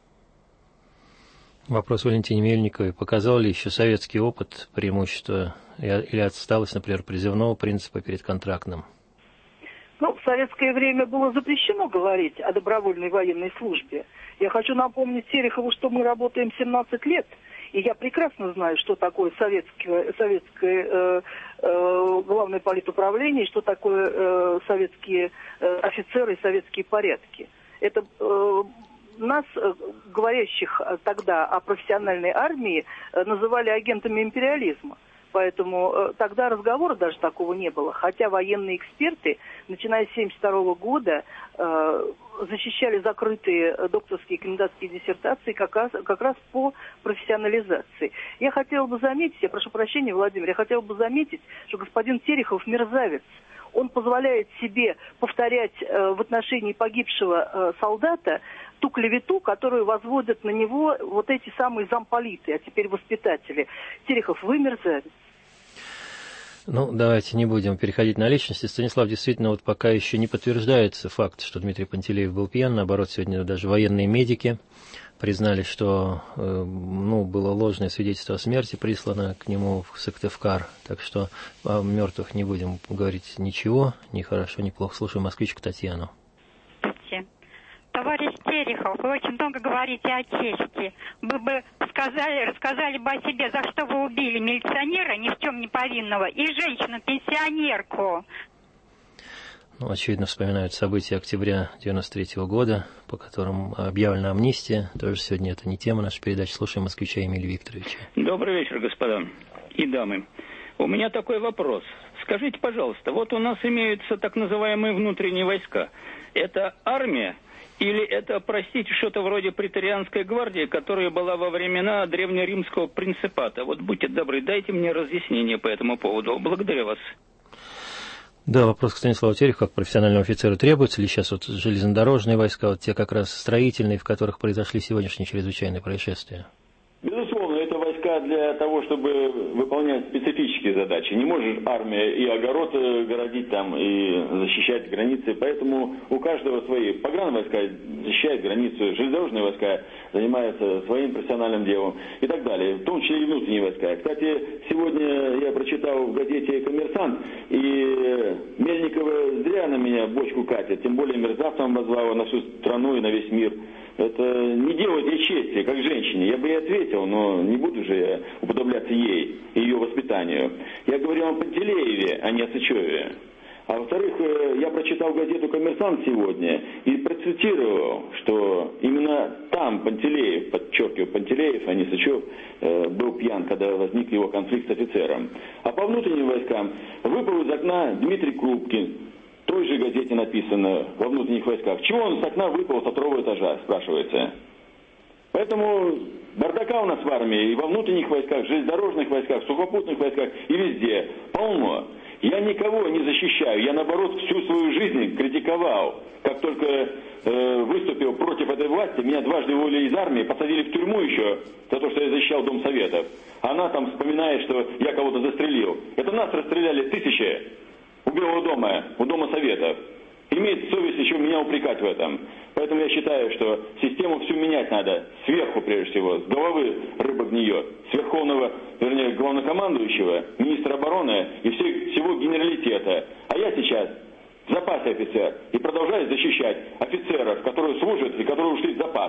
Вопрос Валентине Мельниковой. Показал ли еще советский опыт преимущество или отсталость, например, призывного принципа перед контрактным? Ну, в советское время было запрещено говорить о добровольной военной службе. Я хочу напомнить Терехову, что мы работаем семнадцать лет, и я прекрасно знаю, что такое советское, советское э, э, главное политуправление, что такое э, советские э, офицеры и советские порядки. Это э, нас, э, говорящих тогда о профессиональной армии, э, называли агентами империализма. Поэтому э, тогда разговора даже такого не было. Хотя военные эксперты, начиная с тысяча девятьсот семьдесят второго года, э, защищали закрытые докторские и кандидатские диссертации как раз, как раз по профессионализации. Я хотела бы заметить, я прошу прощения, Владимир, я хотела бы заметить, что господин Терехов мерзавец. Он позволяет себе повторять э, в отношении погибшего э, солдата ту клевету, которую возводят на него вот эти самые замполиты, а теперь воспитатели. Терехов, вы мерзавец. Ну, давайте не будем переходить на личности. Станислав, действительно, вот пока еще не подтверждается факт, что Дмитрий Пантелеев был пьян. Наоборот, сегодня даже военные медики признали, что э, ну, было ложное свидетельство о смерти прислано к нему в Сыктывкар. Так что о мертвых не будем говорить ничего, ни хорошо, ни плохо. Слушаем москвичку Татьяну. Товарищ Терехов, вы очень много говорите о чести. Вы бы сказали, рассказали бы о себе, за что вы убили милиционера, ни в чем не повинного, и женщину-пенсионерку. Ну, очевидно, вспоминают события октября девяносто третьего года, по которым объявлена амнистия. Тоже сегодня это не тема нашей передачи. Слушаем москвича Эмилия Викторовича. Добрый вечер, господа и дамы. У меня такой вопрос. Скажите, пожалуйста, вот у нас имеются так называемые внутренние войска. Это армия? Или это, простите, что-то вроде преторианской гвардии, которая была во времена древнеримского принципата? Вот будьте добры, дайте мне разъяснение по этому поводу. Благодарю вас. Да, вопрос к Станиславу Терехову, как профессиональному офицеру, требуется ли сейчас вот железнодорожные войска, вот те как раз строительные, в которых произошли сегодняшние чрезвычайные происшествия? Безусловно, это войска войска для того, чтобы выполнять специфические задачи. Не можешь армия и огород городить там, и защищать границы. Поэтому у каждого свои. Погранвойска защищают границу, железнодорожные войска занимаются своим профессиональным делом и так далее. В том числе и внутренние войска. Кстати, сегодня я прочитал в газете «Коммерсант», и Мельникова зря на меня бочку катит. Тем более мерзавцем обозвала на всю страну и на весь мир. Это не делает ей чести, как женщине. Я бы ей ответил, но не буду же я уподобляться ей и ее воспитанию. Я говорил о Пантелееве, а не о Сычеве. А во-вторых, я прочитал газету «Коммерсант» сегодня и процитировал, что именно там Пантелеев, подчеркиваю, Пантелеев, а не Сычев, был пьян, когда возник его конфликт с офицером. А по внутренним войскам выпал из окна Дмитрий Крупкин. В той же газете написано во внутренних войсках. Чего он с окна выпал со второго этажа, спрашивается. Поэтому бардака у нас в армии и во внутренних войсках, железнодорожных войсках, сухопутных войсках и везде полно. Я никого не защищаю. Я, наоборот, всю свою жизнь критиковал. Как только э, выступил против этой власти, меня дважды уволили из армии, посадили в тюрьму еще за то, что я защищал Дом Советов. Она там вспоминает, что я кого-то застрелил. Это нас расстреляли тысячи у Белого дома, у Дома Советов. Имеет совесть еще меня упрекать в этом. Поэтому я считаю, что систему всю менять надо. Сверху, прежде всего. С головы рыба гниет. С верховного, вернее, главнокомандующего, министра обороны и всех, всего генералитета. А я сейчас в запасе офицер. И продолжаю защищать офицеров, которые служат и которые ушли в запас.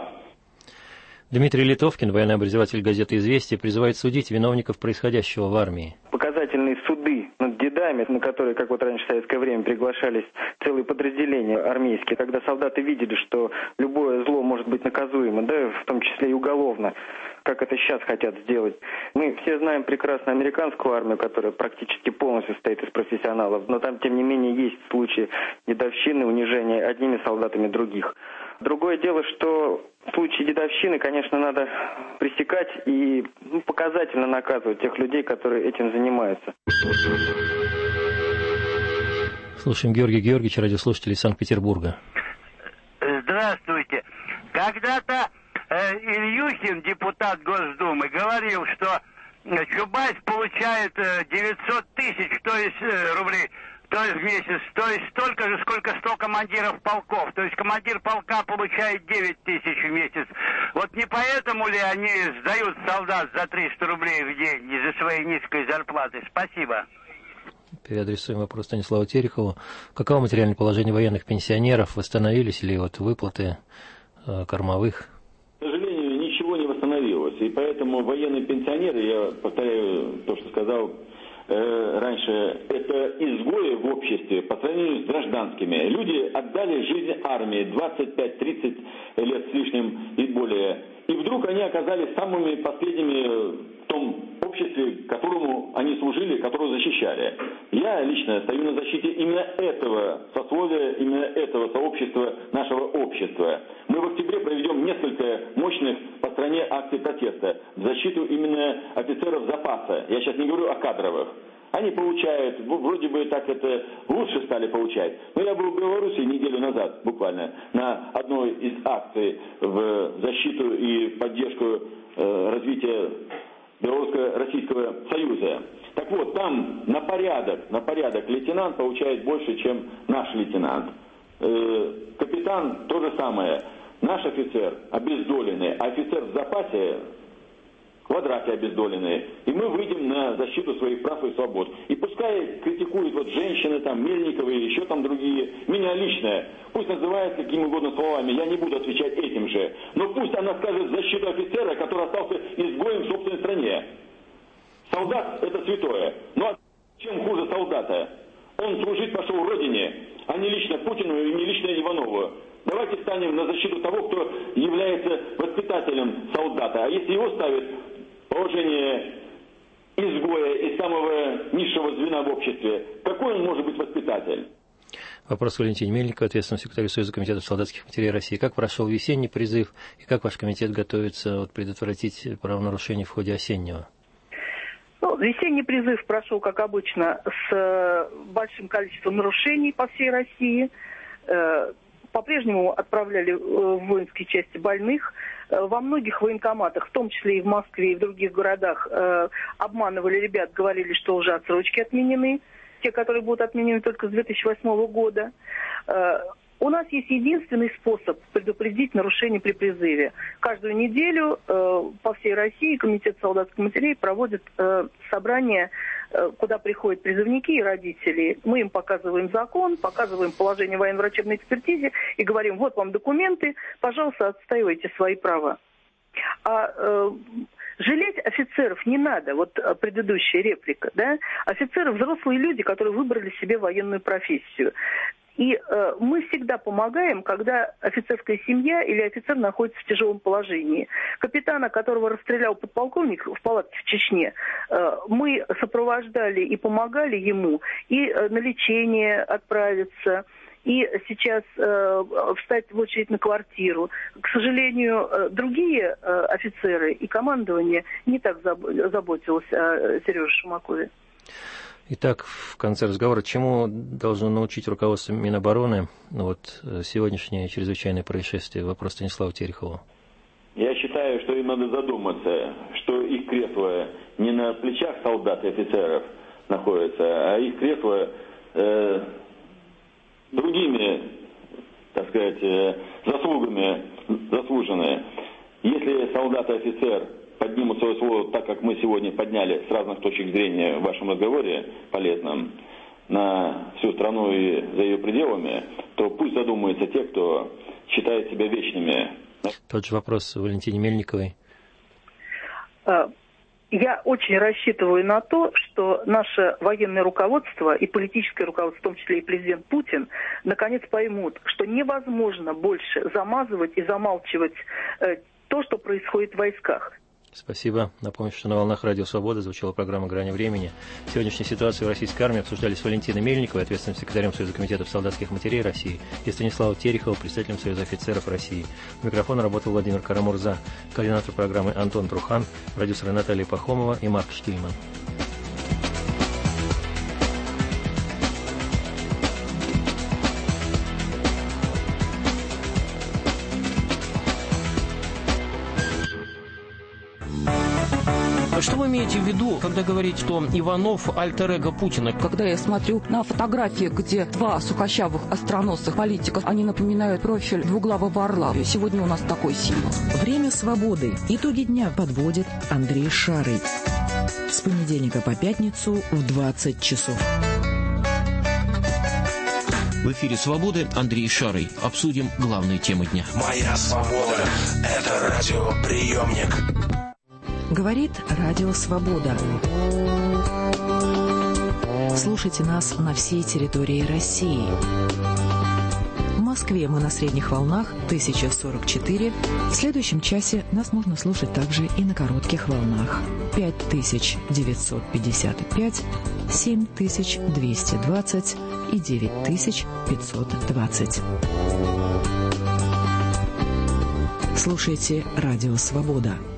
Дмитрий Литовкин, военный обозреватель газеты «Известия», призывает судить виновников происходящего в армии. Показательные суды над дедами, на которые, как вот раньше в советское время, приглашались целые подразделения армейские, когда солдаты видели, что любое зло может быть наказуемо, да, в том числе и уголовно, как это сейчас хотят сделать. Мы все знаем прекрасно американскую армию, которая практически полностью состоит из профессионалов, но там, тем не менее, есть случаи дедовщины, унижения одними солдатами других. Другое дело, что в случае дедовщины, конечно, надо пресекать и ну, показательно наказывать тех людей, которые этим занимаются. Слушаем Георгий Георгиевич, радиослушатель из Санкт-Петербурга. Здравствуйте. Когда-то э, Ильюхин, депутат Госдумы, говорил, что Чубайс получает э, девятьсот тысяч, то есть э, рублей, то есть в месяц, то есть столько же, сколько сто командиров полков. То есть командир полка получает девять тысяч в месяц. Вот не поэтому ли они сдают солдат за триста рублей в день из-за своей низкой зарплаты? Спасибо. Переадресуем вопрос Станиславу Терехову. Каково материальное положение военных пенсионеров? Восстановились ли вот выплаты э, кормовых? К сожалению, ничего не восстановилось. И поэтому военные пенсионеры, я повторяю то, что сказал э, раньше, это изгои в обществе по сравнению с гражданскими. Люди отдали жизнь армии двадцать пять тридцать лет с лишним и более. И вдруг они оказались самыми последними в том обществе, которому они служили, которого защищали. Я лично стою на защите именно этого сословия, именно этого сообщества, нашего общества. Мы в октябре проведем несколько мощных по стране акций протеста в защиту именно офицеров запаса. Я сейчас не говорю о кадровых. Они получают, вроде бы так это лучше стали получать. Но я был в Беларуси неделю назад, буквально, на одной из акций в защиту и поддержку э, развития Белорусско-Российского Союза. Так вот, там на порядок, на порядок лейтенант получает больше, чем наш лейтенант. Э, капитан то же самое. Наш офицер обездоленный, а офицер в запасе в квадрате обездоленные. И мы выйдем на защиту своих прав и свобод. И пускай критикуют вот женщины, там, Мельниковы или еще там другие, меня лично, пусть называют какими угодно словами, я не буду отвечать этим же. Но пусть она скажет защиту офицера, который остался изгоем в собственной стране. Солдат – это святое. Ну а чем хуже солдата? Он служить пошел Родине, а не лично Путину и не лично Иванову. Давайте встанем на защиту того, кто является воспитателем солдата. А если его ставят в положение изгоя из самого низшего звена в обществе, какой он может быть воспитатель? Вопрос Валентине Мельниковой, ответственному секретарю Союза комитетов солдатских матерей России. Как прошел весенний призыв и как ваш комитет готовится вот, предотвратить правонарушения в ходе осеннего? Ну, весенний призыв прошел, как обычно, с большим количеством нарушений по всей России. По-прежнему отправляли в воинские части больных, во многих военкоматах, в том числе и в Москве, и в других городах, обманывали ребят, говорили, что уже отсрочки отменены, те, которые будут отменены только с две тысячи восьмого года. У нас есть единственный способ предупредить нарушение при призыве. Каждую неделю э, по всей России Комитет солдатских матерей проводит э, собрание, э, куда приходят призывники и родители. Мы им показываем закон, показываем положение военно-врачебной экспертизе и говорим: вот вам документы, пожалуйста, отстаивайте свои права. А э, жалеть офицеров не надо, вот предыдущая реплика, да? Офицеры взрослые люди, которые выбрали себе военную профессию. И э, мы всегда помогаем, когда офицерская семья или офицер находится в тяжелом положении. Капитана, которого расстрелял подполковник в палатке в Чечне, э, мы сопровождали и помогали ему и э, на лечение отправиться, и сейчас э, встать в очередь на квартиру. К сожалению, э, другие э, офицеры и командование не так заб- заботилось о Сереже Шумакове. Итак, в конце разговора, чему должно научить руководство Минобороны ну, вот, сегодняшнее чрезвычайное происшествие? Вопрос Станиславу Терехову. Я считаю, что им надо задуматься, что их кресло не на плечах солдат и офицеров находится, а их кресло э, другими, так сказать, э, заслугами заслуженные. Если солдат и офицер поднимут свое слово так, как мы сегодня подняли с разных точек зрения в вашем разговоре полезном на всю страну и за ее пределами, то пусть задумаются те, кто считает себя вечными. Тот же вопрос Валентине Мельниковой. Я очень рассчитываю на то, что наше военное руководство и политическое руководство, в том числе и президент Путин, наконец поймут, что невозможно больше замазывать и замалчивать то, что происходит в войсках. Спасибо. Напомню, что на волнах Радио Свобода звучала программа «Грани времени». Сегодняшнюю ситуацию в российской армии обсуждали с Валентиной Мельниковой, ответственным секретарем Союза комитетов солдатских матерей России, и Станиславом Тереховым, председателем Союза офицеров России. У микрофона работал Владимир Карамурза, координатор программы Антон Трухан, продюсеры Наталья Пахомова и Марк Штильман. Что вы имеете в виду, когда говорите, что Иванов альтер-эго Путина? Когда я смотрю на фотографии, где два сухощавых остроносых политика, они напоминают профиль двуглавого орла. Сегодня у нас такой символ. Время свободы. Итоги дня подводит Андрей Шарый. С понедельника по пятницу в двадцать часов. В эфире «Свободы» Андрей Шарый. Обсудим главные темы дня. Моя свобода – это радиоприемник. Говорит Радио Свобода. Слушайте нас на всей территории России. В Москве мы на средних волнах тысяча сорок четыре. В следующем часе нас можно слушать также и на коротких волнах пять тысяч девятьсот пятьдесят пять, семь тысяч двести двадцать и девять тысяч пятьсот двадцать. Слушайте Радио Свобода.